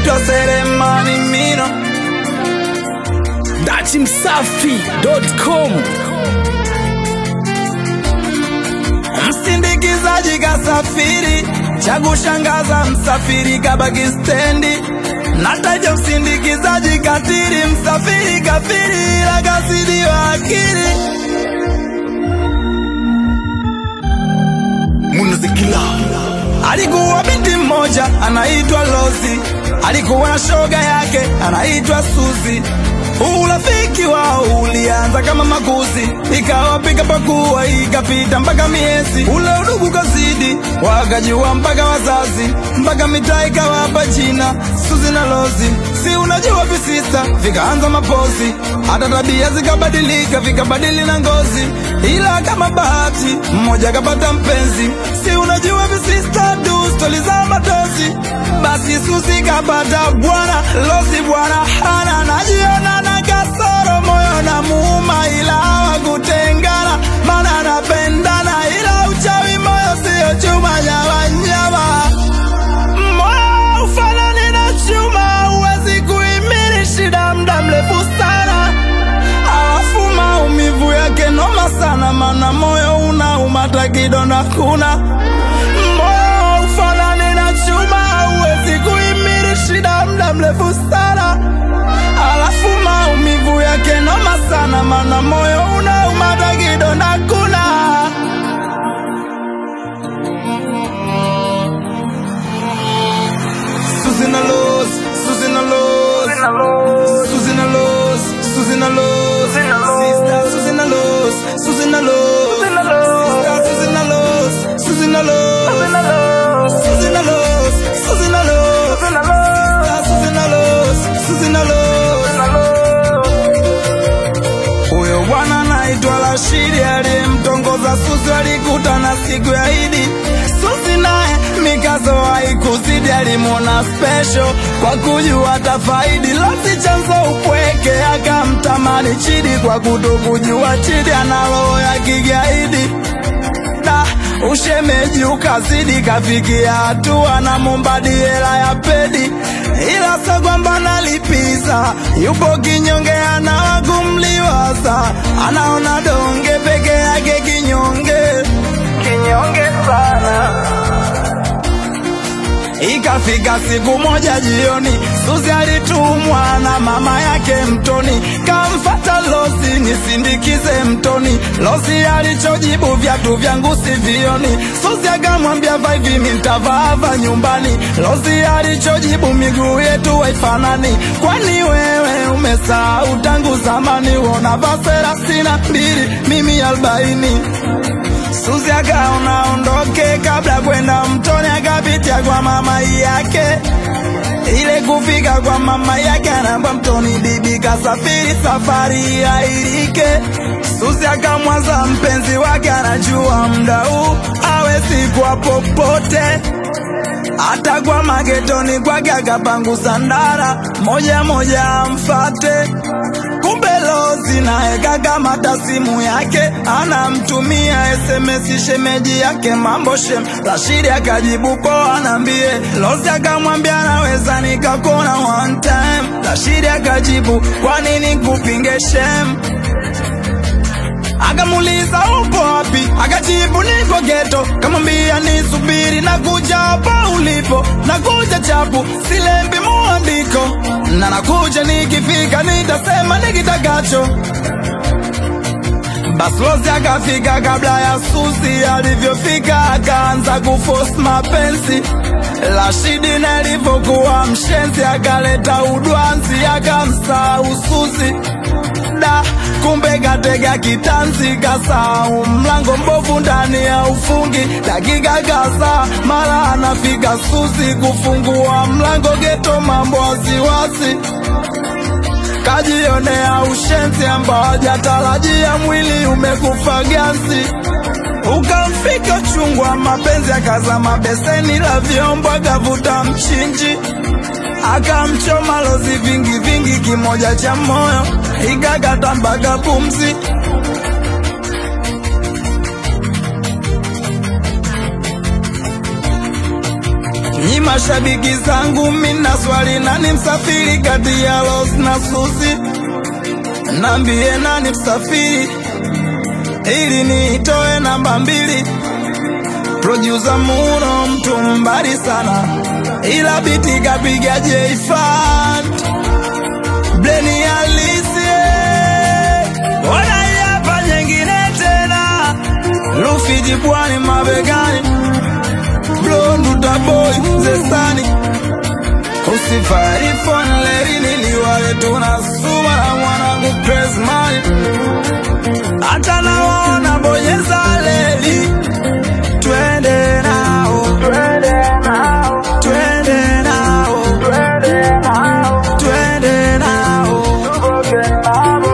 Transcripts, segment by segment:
naitwa Selemani Mino. Dachimsafi.com. Msindikizaji kasafiri, cha kushangaza msafiri kabaki stendi. Nataja msindikizaji katiri, msafiri kafiri ila kasidi wa akili. Munazikila. Alikuwa binti mmoja anaitwa Lozi, alikuwa na shoga yake anaitwa Suzi. Urafiki wao ulianza kama makuzi, ikawa pika pakua ikapita mpaka miezi. Ule udugu kazidi, wakajua mpaka wazazi, mpaka mitaa ikawapa jina Suzi na Lozi. Si unajua visista, vikaanza mapozi, hata tabia zikabadilika, vikabadili na ngozi. Ila kama bahati, mmoja kapata mpenzi. Si unajua visista, du stori za matozi. Basi Suzi kapata bwana, Lozi bwana hana, najiona na kasoro, moyo na muuma ila hawakutengana, maana anapendana ila uchawi moyo sio chuma nyama nyama. Moyo ufanani na chuma, huwezi kuhimili shida muda mrefu sana. Alafu maumivu yake noma sana, maana moyo unauma takidonda kuna. Moyo ufanani na chuma, huwezi kuhimili shida muda mrefu sana. Alafu maumivu yake noma sana, maana moyo unauma takidonda kuna. Suzi na Lozi, Suzi na Lozi, Suzi na Lozi, Suzi na Lozi, Sister Suzi na Lozi, Suzi na Lozi, Sister Suzi na Lozi, Suzi na Lozi, Suzi na Lozi, Suzi na Lozi, Sister Suzi na Lozi, Suzi na Lozi. Huyo bwana anaitwa Rashidi, aliyemtongoza Suzi walikutana siku ya Idi. Suzi naye mikazo haikuzidi, alimwona special kwa kujua tafaidi. Lozi chanzo upweke, akamtamani Chidi kwa kutokujua Chidi ana roho ya kigaidi. Da, ushemeji ukazidi, kafikia hatua na mumbadi hela ya pedi. Ila sa kwamba nalipiza, yupo kinyonge ana kumliwaza, anaona donge peke yake kinyonge, kinyonge sana. Ikafika siku moja jioni, Suzi alitumwa na mama yake mtoni, kamfata Lozi nisindikize mtoni. Lozi alichojibu viatu vyangu sivioni, Suzi akamwambia vivi mimi nitavaa nyumbani. Lozi alichojibu miguu yetu haifanani, kwani wewe umesahau tangu zamani, unavaa 32 mimi 40. Suzi akaona ondoke, kabla kwenda mtoni akapitia kwa mama yake. Ile kufika kwa mama yake anaambia mtoni bibi kasafiri, safari hairike. Suzi akamwaza mpenzi wake, anajua muda huu hawezi kwa popote, hata kwa magetoni kwake akapangusa ndara, moja moja amfate. Kumbe Lozi naye kakamata simu yake, anamtumia SMS shemeji yake mambo shem. Rashidi akajibu poa anambie, Lozi akamwambia naweza nikakona one time. Rashidi akajibu kwa nini kupinge shem? Akamuliza upo wapi, akajibu niko geto. Kamwambia nisubiri nakuja hapa ulipo, nakuja chapu silembi muandiko, na nakuja nikifika nitasema nikitakacho. Basi Lozi akafika kabla ya Suzi, alivyofika akaanza kuforce mapenzi. Rashidi na alivyokuwa mshenzi, akaleta udwanzi akamsahau Suzi. Da, kumbe katega kitanzi, kasahau mlango mbovu ndani ya ufungi. Dakika kadhaa mara anafika Suzi kufungua mlango, geto mambo wasiwasi. Kajionea ushenzi ambao hajatarajia, mwili umekufa ganzi. Ukamfika chungwa mapenzi, akazama beseni la vyombo, akavuta mchinji, akamchoma Lozi vingi vingi, kimoja cha moyo ikakata mpaka pumzi. Mashabiki zangu mina swali, nani msafiri kati ya Los na Suzi? Nambie nani msafiri ili niitoe namba 2. Producer Muno mtu mbali sana, ila biti kapiga J-Fant Bleni halisi. Ona hapa nyingine tena, Luffy jipwani mabegani, Blonduta boy zesani, usifari phone lady niliwae tunasuma na mwanangu Crazy Money. Hata naona bonyeza leli, twende nao, twende nao, twende nao, twende nao, twende nao, tuboke nao.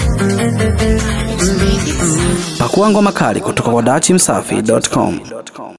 Pakua ngoma kali kutoka kwa dachimsafi.com.